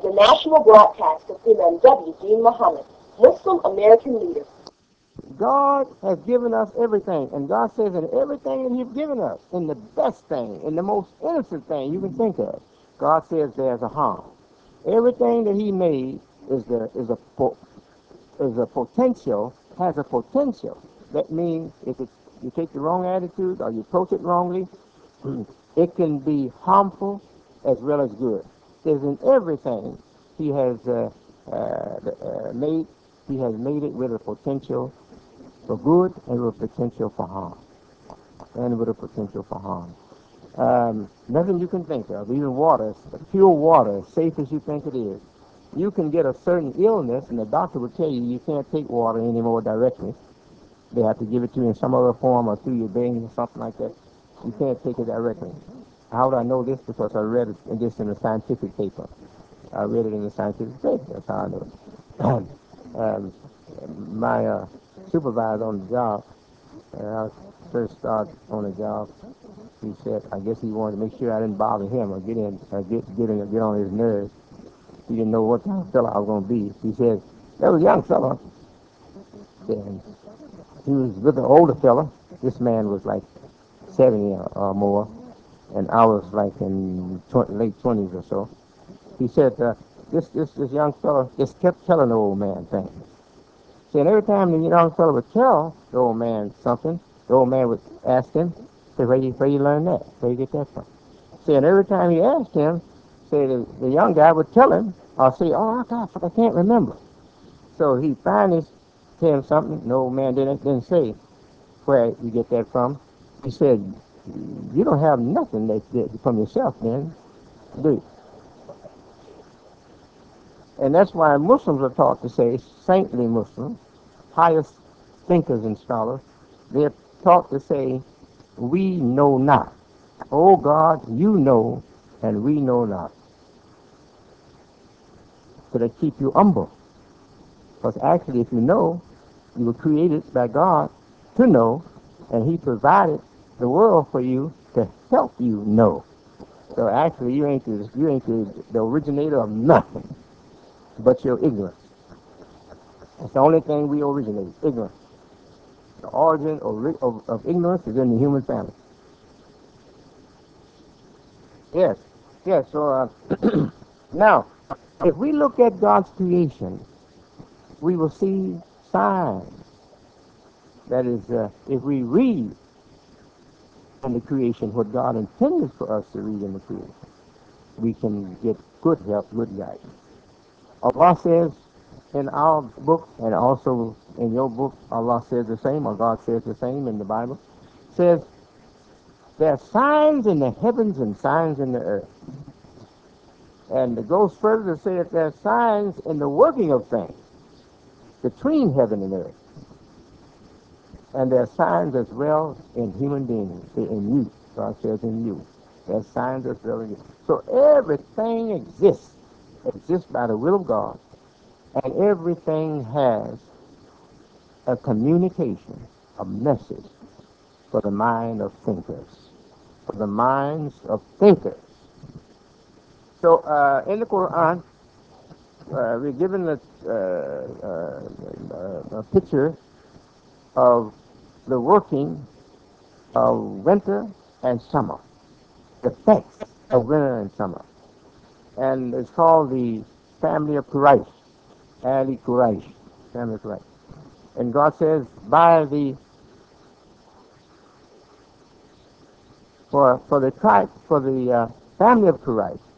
the national broadcast of Imam W. Deen Muhammad, Muslim American leader. God has given us everything, and God says in everything that He's given us, in the best thing, in the most innocent thing you can think of, God says there's a harm. Everything that He made is a potential, has a potential. That means if it's, you take the wrong attitude or you approach it wrongly, it can be harmful as well as good. Because in everything He has made, He has made it with a potential for good and with a potential for harm. And with a potential for harm. Nothing you can think of, even water, pure water, as safe as you think it is. You can get a certain illness, and the doctor will tell you you can't take water anymore directly. They have to give it to you in some other form or through your veins or something like that. You can't take it directly. How do I know this? Because I read this in a scientific paper. I read it in a scientific paper. That's how I know it. My supervisor on the job, I first started on the job, he said, I guess he wanted to make sure I didn't bother him or get on his nerves. He didn't know what kind of fellow I was going to be. He said, that was a young fellow. And he was with an older fellow. This man was like 70 or more, and I was like in late 20s or so. He said, this young fellow just kept telling the old man things. See, and every time the young fellow would tell the old man something, the old man would ask him, say, where you learn that? Where you get that from? See, and every time he asked him, say, the young guy would tell him, or say, oh, I can't remember. So he finally tell him something. The old man didn't say where you get that from. He said, you don't have nothing that from yourself, man, do you? And that's why Muslims are taught to say, saintly Muslims, highest thinkers and scholars, they're taught to say, we know not. Oh God, you know, and we know not. So they keep you humble. Because actually, if you know, you were created by God to know, and He provided the world for you to help you know. So actually, you ain't the originator of nothing but your ignorance. That's the only thing we originate, ignorance. The origin of ignorance is in the human family. Yes, yes. So now, if we look at God's creation, we will see signs. That is, if we read in the creation what God intended for us to read in the creation, we can get good help, good guidance. Allah says in our book, and also in your book, Allah says the same, or God says the same in the Bible, says, there are signs in the heavens and signs in the earth. And it goes further to say that there are signs in the working of things between heaven and earth. And there are signs as well in human beings, in you. God says in you. There are signs as well in you. So everything exists by the will of God. And everything has a communication, a message for the mind of thinkers. For the minds of thinkers. So in the Quran, we're given a picture of the working of winter and summer, the effects of winter and summer. And it's called the family of Quraysh, Ali Quraysh, family of Quraysh. And God says, for the family of Quraysh,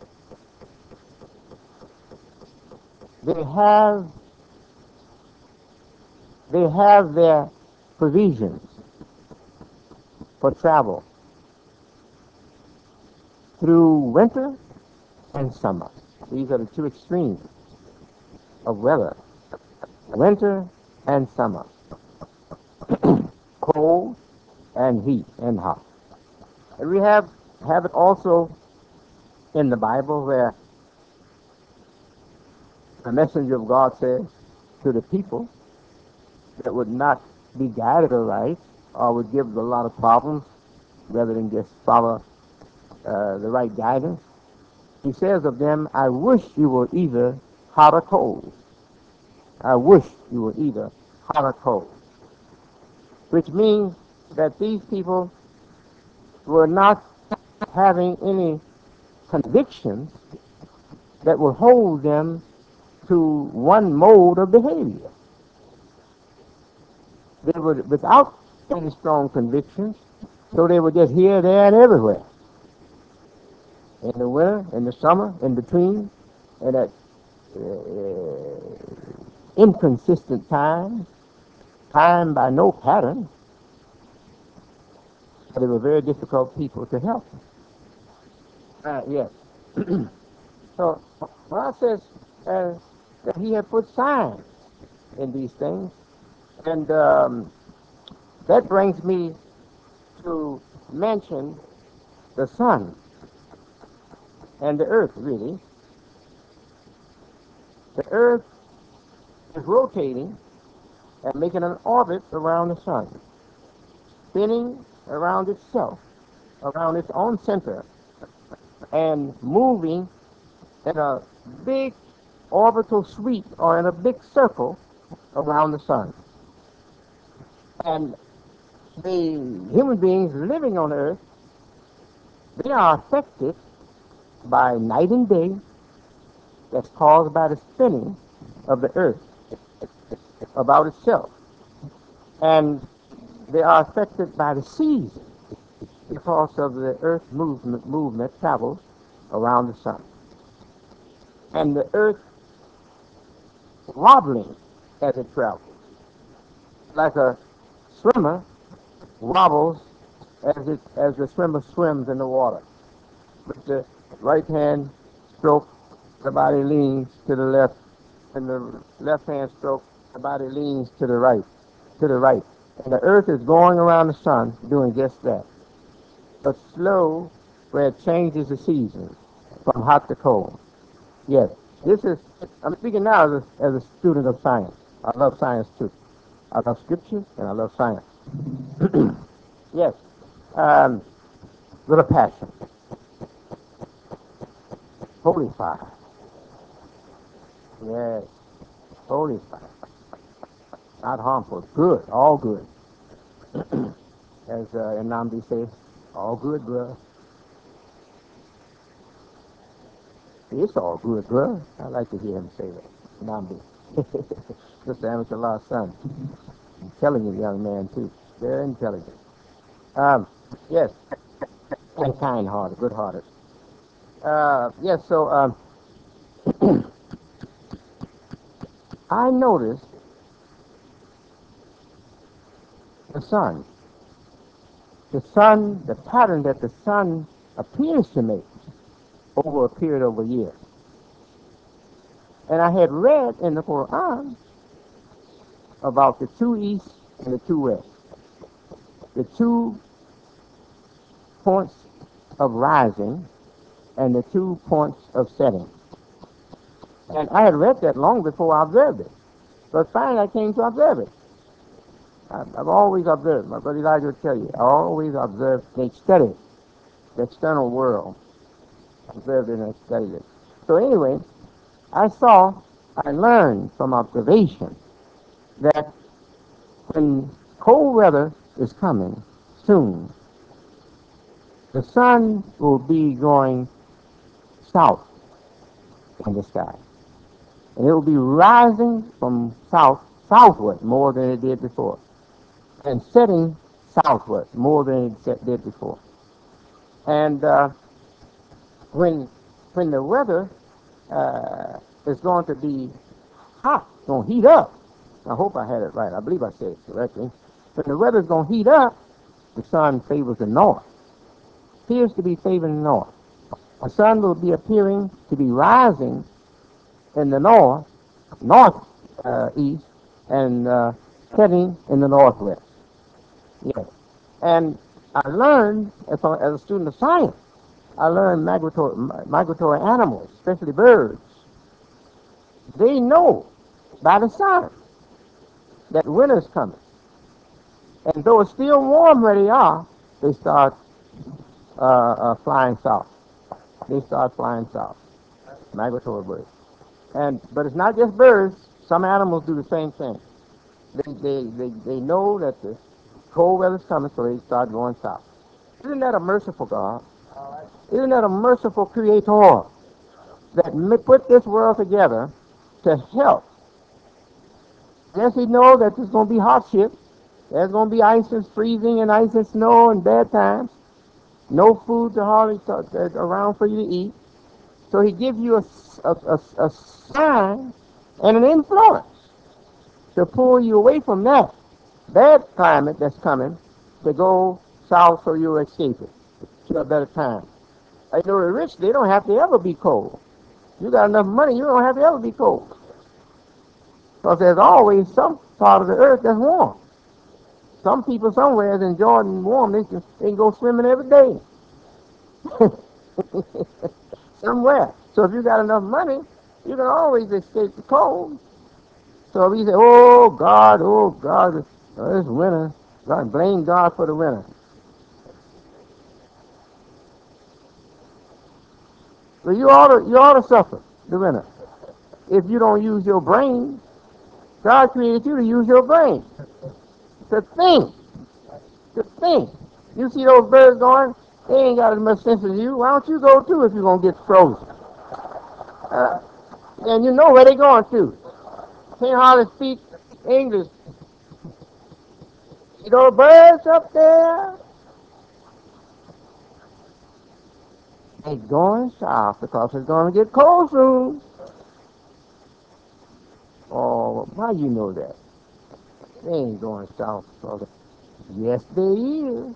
they have their provisions for travel through winter and summer. These are the two extremes of weather, winter and summer, cold and heat and hot. And we have it also in the Bible where the messenger of God says to the people that would not be guided aright or would give a lot of problems rather than just follow the right guidance. He says of them, I wish you were either hot or cold. I wish you were either hot or cold. Which means that these people were not having any convictions that will hold them to one mode of behavior. They were without any strong convictions, so they were just here, there, and everywhere. In the winter, in the summer, in between, and at inconsistent times, time by no pattern. They were very difficult people to help. Yes. So God says that He had put signs in these things, and that brings me to mention the sun and the earth. Really, the earth is rotating and making an orbit around the sun, spinning around itself, around its own center, and moving in a big orbital sweep or in a big circle around the sun. And the human beings living on Earth, they are affected by night and day that's caused by the spinning of the Earth about itself. And they are affected by the seasons because of the Earth movement travels around the sun. And the Earth wobbling as it travels, like a swimmer wobbles as the swimmer swims in the water. With the right hand stroke, the body leans to the left, and the left hand stroke, the body leans to the right, to the right. And the earth is going around the sun doing just that. But slow, where it changes the seasons from hot to cold. Yes, I'm speaking now as a student of science. I love science too. I love scripture and I love science. Yes, with a passion. Holy fire. Yes, holy fire. Not harmful. Good, all good. As Nnamdi says, all good, bro. It's all good, bro. I like to hear him say that. Nnamdi. Mr. Amateur's son. Intelligent young man, too. Very intelligent. Yes, and kind-hearted, good-hearted. Yes, so I noticed the sun. The pattern that the sun appears to make over a period of a year. And I had read in the Quran about the two east and the two west, the 2 points of rising and the 2 points of setting. And I had read that long before I observed it. But finally I came to observe it. I've always observed. My brother Elijah will tell you, I always observed and studied the external world. Observed it and studied it. So anyway, I learned from observation that when cold weather is coming soon, the sun will be going south in the sky. And it will be rising from southward more than it did before, and setting southward more than it did before. And when the weather is going to be hot, going to heat up, I hope I had it right. I believe I said it correctly. When the weather is going to heat up, the sun favors the north. Appears to be favoring the north. The sun will be appearing to be rising in the northeast, and setting in the northwest. Yes. And I learned, as a student of science, I learned migratory animals, especially birds. They know by the sun that winter's coming. And though it's still warm where they are, they start flying south. they start flying south. Migratory birds. But it's not just birds. Some animals do the same thing. They know that the cold weather's coming, so they start going south. Isn't that a merciful God? Isn't that a merciful Creator that put this world together to help? Yes, He knows that there's going to be hardship. There's going to be ice and freezing and ice and snow and bad times. No food to hardly around for you to eat. So He gives you a sign and an influence to pull you away from that bad climate that's coming to go south so you'll escape it to a better time. I know the rich, they don't have to ever be cold. You got enough money, you don't have to ever be cold. Because there's always some part of the earth that's warm. Some people somewhere in Jordan warm, they can go swimming every day. Somewhere. So if you got enough money, you can always escape the cold. So we say, oh God, it's winter. God, blame God for the winter. So you ought to suffer the winter. If you don't use your brain, God created you to use your brain. To think. To think. You see those birds going, they ain't got as much sense as you. Why don't you go too if you're going to get frozen? And you know where they're going to. Can't hardly speak English. See those birds up there? They're going south because it's going to get cold soon. Oh, how you know that? They ain't going south. Brother. Yes, they is.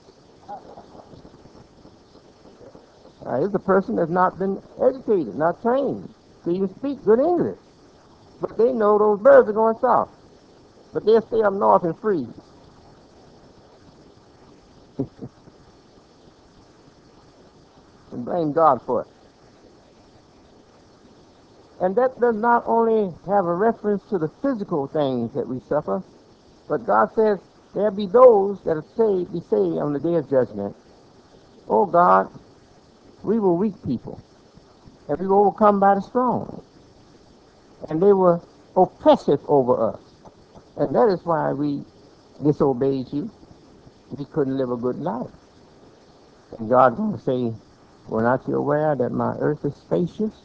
It's a person that's not been educated, not trained to even speak good English. But they know those birds are going south. But they'll stay up north and freeze. And blame God for it. And that does not only have a reference to the physical things that we suffer, but God says there'll be those that are be saved on the day of judgment. Oh God, we were weak people, and we were overcome by the strong, and they were oppressive over us. And that is why we disobeyed you. We couldn't live a good life. And God's going to say, well, aren't you aware that my earth is spacious?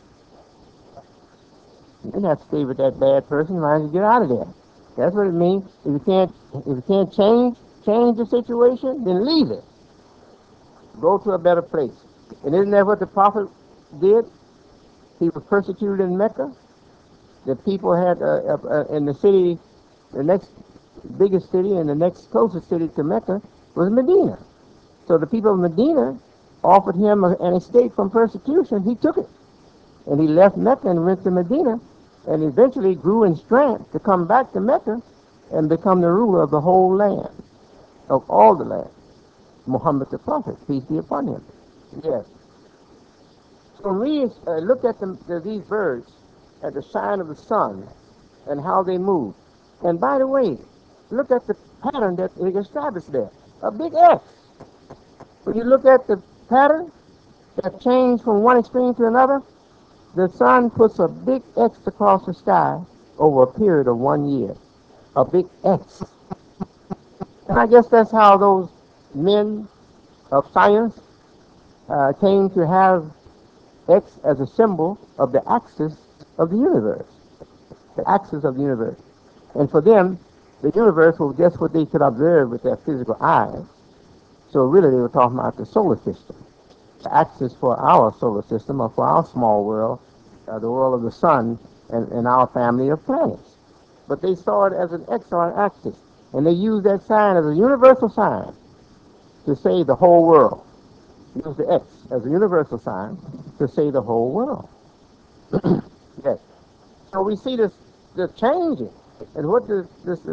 You didn't have to stay with that bad person. Why don't you get out of there? That's what it means. If you can't change the situation, then leave it. Go to a better place. And isn't that what the prophet did? He was persecuted in Mecca. The people had in the city, the next biggest city and the next closest city to Mecca was Medina. So the people of Medina offered him an escape from persecution. He took it. And he left Mecca and went to Medina and eventually grew in strength to come back to Mecca and become the ruler of the whole land, of all the land. Muhammad the Prophet, peace be upon him. Yes. So when we look at these birds at the sign of the sun and how they move, and by the way, look at the pattern that is established there. A big X. When you look at the pattern that changed from one extreme to another, the sun puts a big X across the sky over a period of 1 year. A big X. And I guess that's how those men of science came to have X as a symbol of the axis of the universe. The axis of the universe. And for them, the universe was just what they could observe with their physical eyes. So really they were talking about the solar system. The axis for our solar system, or for our small world, the world of the sun, and our family of planets. But they saw it as an X on an axis. And they used that sign as a universal sign to say the whole world. Use the X as a universal sign to say the whole world. Yes. So we see this changing. And what when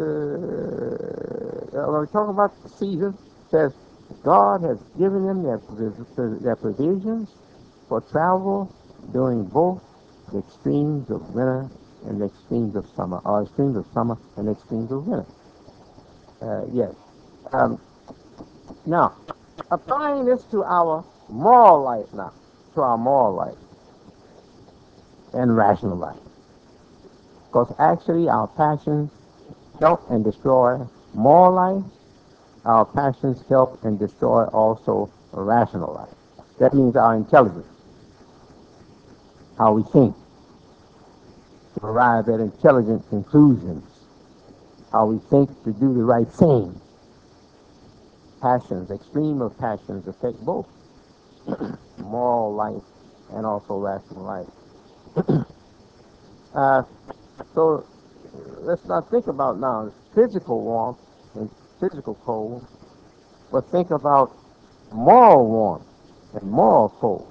we talk about the seasons, says God has given them their provisions for travel during both the extremes of winter and the extremes of summer, or extremes of summer and the extremes of winter. Yes. Now, applying this to our moral life now. to our moral life and rational life. Because actually our passions help and destroy moral life. Our passions help and destroy also a rational life. That means our intelligence, how we think, to arrive at intelligent conclusions, how we think to do the right thing. Passions, extreme of passions affect both moral life and also rational life. uh, so let's not think about now physical warmth and physical cold, but think about moral warmth and moral cold.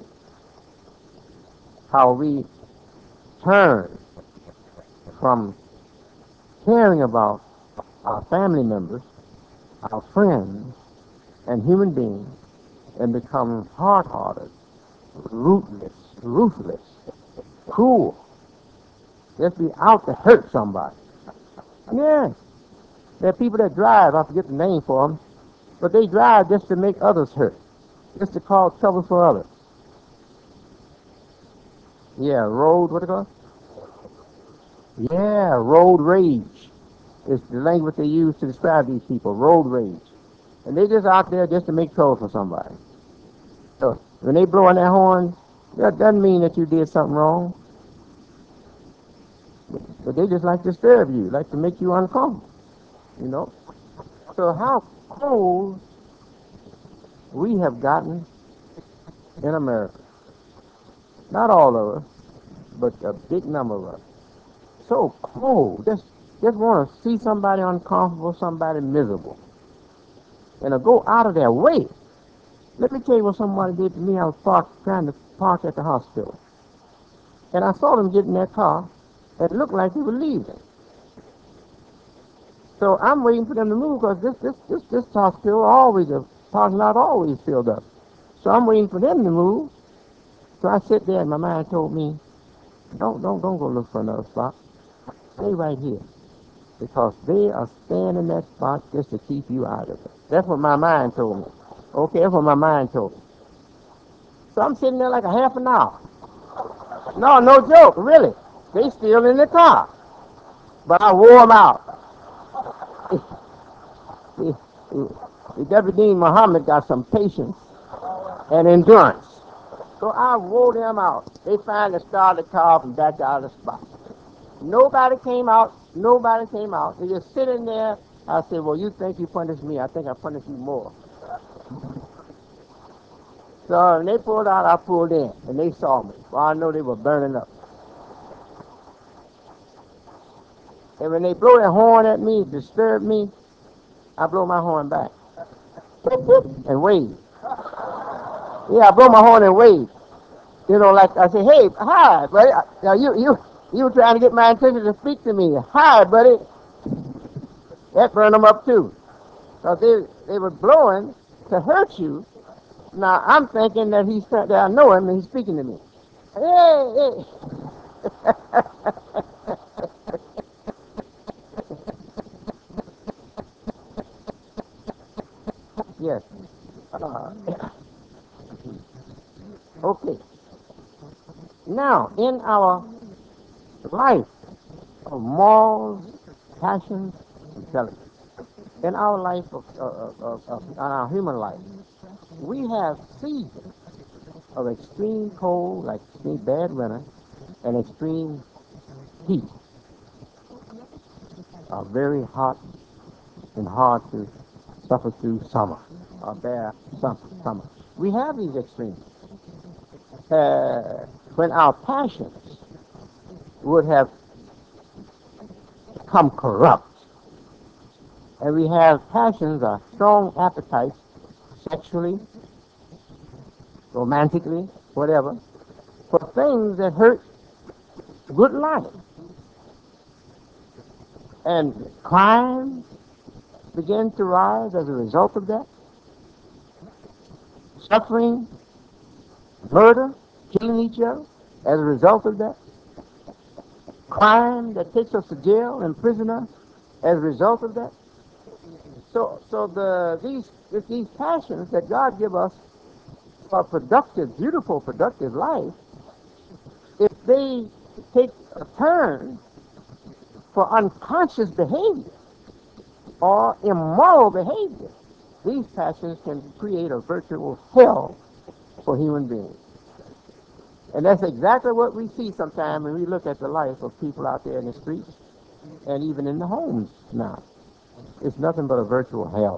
How we turn from caring about our family members, our friends, and human beings, and become hard-hearted, ruthless, cruel. Just be out to hurt somebody. Yes, there are people that drive, I forget the name for them, but they drive just to make others hurt, just to cause trouble for others. Yeah, what it called? Yeah, road rage is the language they use to describe these people, road rage. And they just out there just to make trouble for somebody. So when they blow on their horn, that doesn't mean that you did something wrong. But they just like to disturb you, like to make you uncomfortable, you know. So how cold we have gotten in America. Not all of us, but a big number of us. So cold. Just want to see somebody uncomfortable, somebody miserable. And to go out of their way. Let me tell you what somebody did to me. I was trying to park at the hospital. And I saw them get in their car. It looked like they were leaving. So I'm waiting for them to move because this hospital always, the parking lot always filled up. So I'm waiting for them to move. So I sit there and my mind told me, don't go look for another spot. Stay right here. Because they are staying in that spot just to keep you out of it. That's what my mind told me. Okay, that's what my mind told me. So I'm sitting there like a half an hour. No joke, really. They still in the car. But I wore them out. The Deputy Muhammad got some patience and endurance. So I wore them out. They finally started the car from back out of the spot. Nobody came out. Nobody came out. They just sitting there. I said, well, you think you punished me. I think I punished you more. So when they pulled out, I pulled in. And they saw me. Well, I know they were burning up. And when they blow their horn at me, disturb me, I blow my horn back. And wave. Yeah, I blow my horn and wave. You know, like I say, hey, hi, buddy. Now you were trying to get my attention to speak to me. Hi, buddy. That burned them up too. Because they were blowing to hurt you. Now I'm thinking that I know him and he's speaking to me. Hey, yes. Uh, okay. Now, in our life of morals, passions, intelligence, in our life in our human life, we have seasons of extreme cold, like extreme bad winter, and extreme heat, very hot and hard to suffer through summer, bear summer. We have these extremes. When our passions would have become corrupt, and we have passions, strong appetites, sexually, romantically, whatever, for things that hurt good life. And crime began to rise as a result of that. Suffering, murder, killing each other as a result of that. Crime that takes us to jail and prison us as a result of that. So these passions that God give us for a productive, beautiful, productive life, if they take a turn for unconscious behavior or immoral behavior, these passions can create a virtual hell for human beings. And that's exactly what we see sometimes when we look at the life of people out there in the streets and even in the homes now. It's nothing but a virtual hell.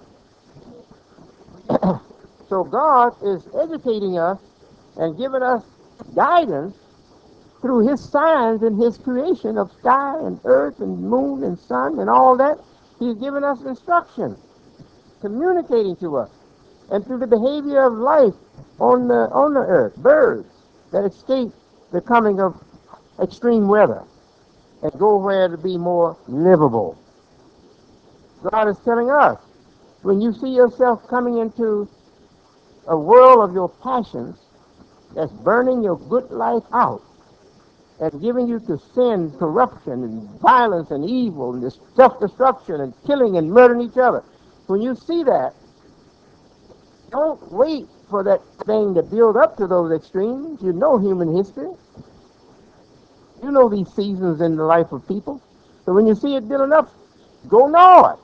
So God is educating us and giving us guidance through his signs in his creation of sky and earth and moon and sun and all that. He's giving us instruction, communicating to us. And through the behavior of life on the earth, birds that escape the coming of extreme weather and go where to be more livable. God is telling us, when you see yourself coming into a world of your passions that's burning your good life out and giving you to sin, corruption, and violence and evil and self-destruction and killing and murdering each other, when you see that, don't wait for that thing to build up to those extremes. You know human history. You know these seasons in the life of people. So when you see it building up, go north.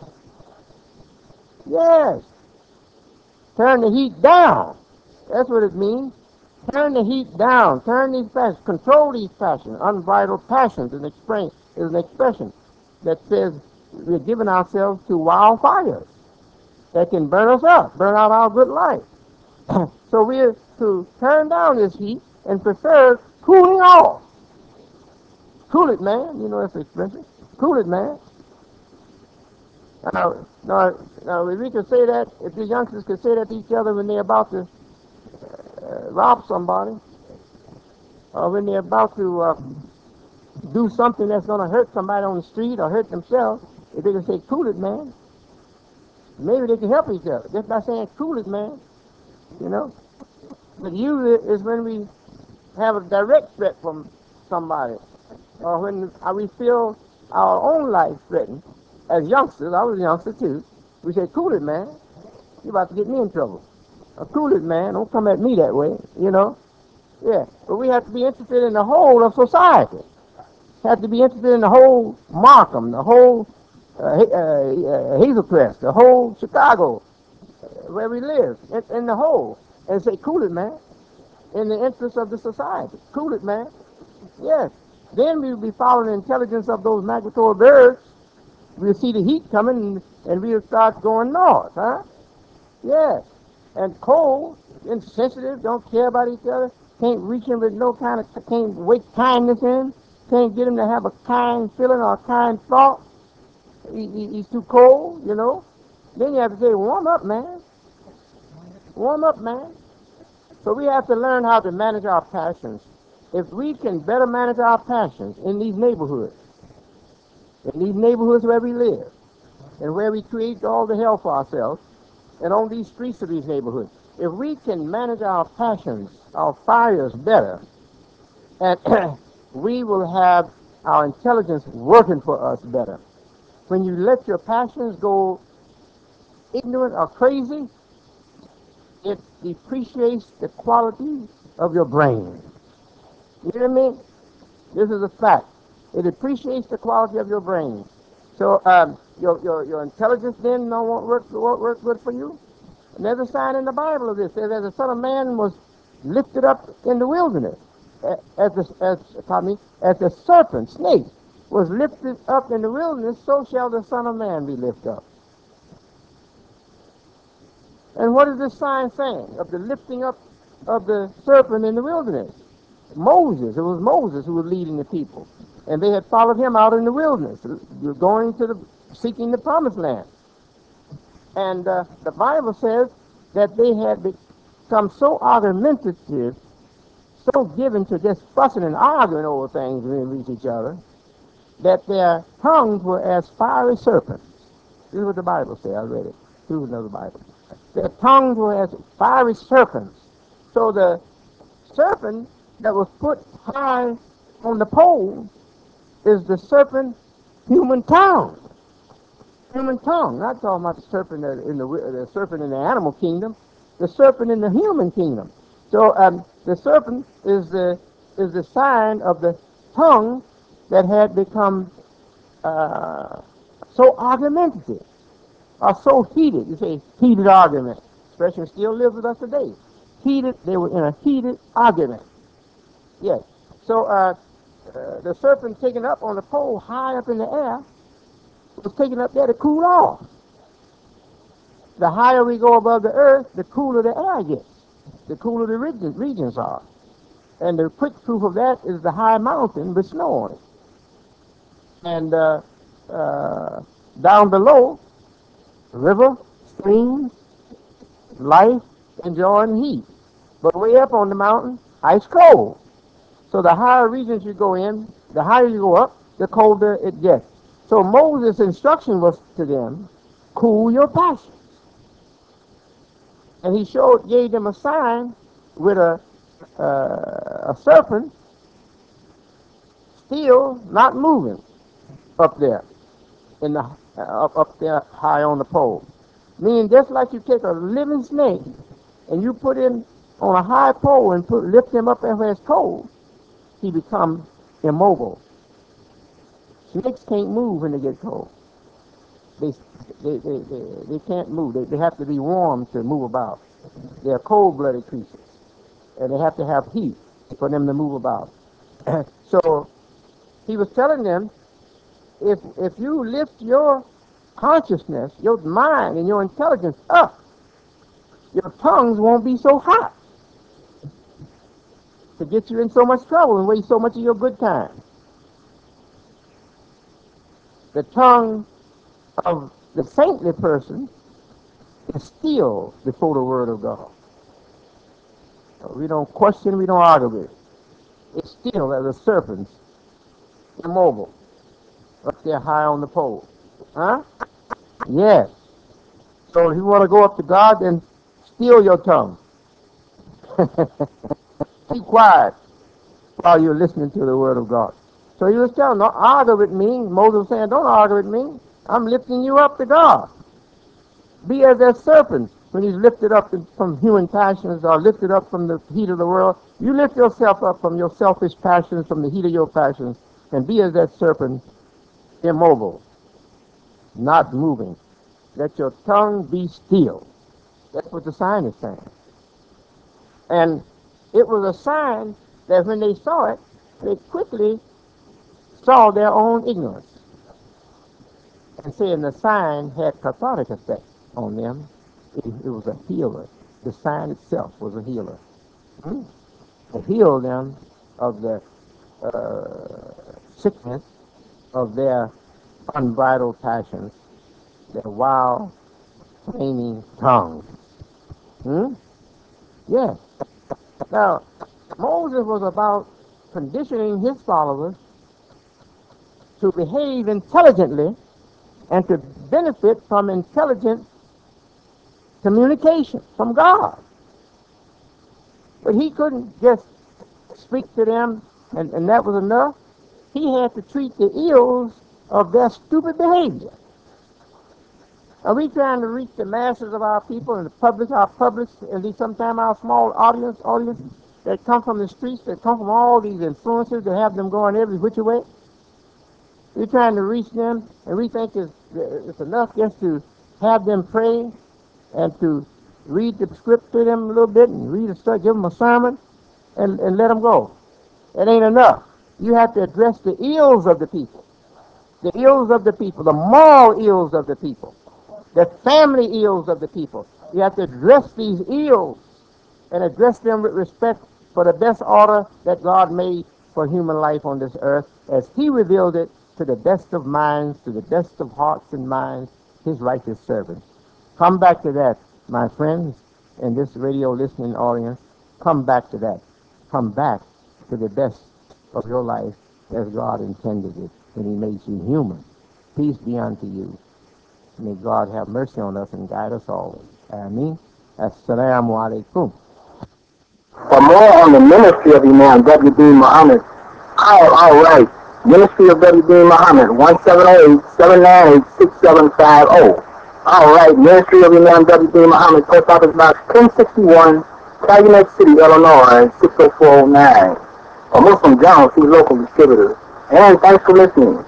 Yes. Turn the heat down. That's what it means. Turn the heat down. Turn these passions. Control these passions. Unbridled passions is an expression that says we're giving ourselves to wildfires that can burn us up, burn out our good life. So we're to turn down this heat and prefer cooling off. Cool it, man. You know that's the expression. Cool it, man. Now, if we could say that, if the youngsters could say that to each other when they're about to rob somebody, or when they're about to do something that's going to hurt somebody on the street or hurt themselves, if they could say, cool it, man, maybe they can help each other just by saying, cool it, man, you know. But usually is when we have a direct threat from somebody, or when we feel our own life threatened. As youngsters, I was a youngster too, we say, cool it, man, you're about to get me in trouble. Or, cool it, man, don't come at me that way, you know. Yeah, but we have to be interested in the whole of society. Have to be interested in the whole Markham, the whole Hazelcrest, the whole Chicago, where we live, in the whole, and say, cool it, man, in the interest of the society. Cool it, man. Yes. Then we'll be following the intelligence of those migratory birds. We'll see the heat coming, and we'll start going north, huh? Yes. And cold, insensitive, don't care about each other, can't reach him with no kind of, can't wake kindness in, can't get him to have a kind feeling or a kind thought. He's too cold, you know. Then you have to say, warm up, man. Warm up, man. So we have to learn how to manage our passions. If we can better manage our passions in these neighborhoods where we live, and where we create all the hell for ourselves, and on these streets of these neighborhoods, if we can manage our passions, our fires better, and we will have our intelligence working for us better. When you let your passions go ignorant or crazy, it depreciates the quality of your brain. You hear me? This is a fact. It depreciates the quality of your brain. So your intelligence then won't work good for you. And there's a sign in the Bible of this. It says, as the Son of Man was lifted up in the wilderness, as the serpent, snake, was lifted up in the wilderness, so shall the Son of Man be lifted up. And what is this sign saying of the lifting up of the serpent in the wilderness? Moses, it was Moses who was leading the people. And they had followed him out in the wilderness, going to seeking the promised land. And the Bible says that they had become so argumentative, so given to just fussing and arguing over things with each other, that their tongues were as fiery serpents. This is what the Bible says. I read it. Through another Bible. Their tongues were as fiery serpents. So the serpent that was put high on the pole is the serpent human tongue. Human tongue. Not talking about the serpent the serpent in the animal kingdom. the serpent in the human kingdom. So the serpent is the sign of the tongue that had become so argumentative or so heated. You say heated argument. Expression still lives with us today. Heated. They were in a heated argument. Yes. So the serpent taken up on the pole high up in the air was taken up there to cool off. The higher we go above the earth, the cooler the air gets, the cooler the regions are. And the quick proof of that is the high mountain with snow on it. And down below, river, streams, life, and joy and heat. But way up on the mountain, ice cold. So the higher regions you go in, the higher you go up, the colder it gets. So Moses' instruction was to them, cool your passions. And he gave them a sign with a serpent still not moving up there in the up there high on the pole. Meaning just like you take a living snake and you put him on a high pole and lift him up where it's cold, he becomes immobile. Snakes can't move when they get cold. They can't move. They have to be warm to move about. They're cold-blooded creatures, and they have to have heat for them to move about. So he was telling them, if you lift your consciousness, your mind, and your intelligence up, your tongues won't be so hot to get you in so much trouble and waste so much of your good time. The tongue of the saintly person is still before the word of God. We don't question, we don't argue with it. It's still as a serpent, immobile, up there high on the pole. Huh? Yes. So if you want to go up to God, then steal your tongue. Keep quiet while you're listening to the word of God. So he was telling them, don't argue with me. Moses was saying, don't argue with me. I'm lifting you up to God. Be as that serpent when he's lifted up from human passions or lifted up from the heat of the world. You lift yourself up from your selfish passions, from the heat of your passions, and be as that serpent, immobile, not moving. Let your tongue be still. That's what the sign is saying. And it was a sign that when they saw it, they quickly saw their own ignorance. And saying the sign had cathartic effect on them. It was a healer. The sign itself was a healer. It healed them of the sickness of their unbridled passions, their wild, flaming tongues. Yes. Now, Moses was about conditioning his followers to behave intelligently and to benefit from intelligent communication from God. But he couldn't just speak to them and that was enough. He had to treat the ills of their stupid behavior. Are we trying to reach the masses of our people and our publics, and sometimes our small audience that come from the streets, that come from all these influences that have them going every which way? We're trying to reach them, and we think it's enough just to have them pray and to read the script to them a little bit and give them a sermon and let them go. It ain't enough. You have to address the ills of the people, the ills of the people, the moral ills of the people, the family ills of the people. You have to address these ills and address them with respect for the best order that God made for human life on this earth as he revealed it to the best of minds, to the best of hearts and minds, his righteous servants. Come back to that, my friends, and this radio listening audience. Come back to that. Come back to the best of your life as God intended it when he made you human. Peace be unto you. May God have mercy on us and guide us always. Ameen. Assalamu alaikum. For more on the ministry of Imam W.B. Muhammad, call all right. Ministry of W.B. Muhammad, 1-708-798-6750. All right, Ministry of Imam W.D. Muhammad, Post Office Box 1061, Calumet City, Illinois, 60409. A Muslim Jones, local distributor. And thanks for listening.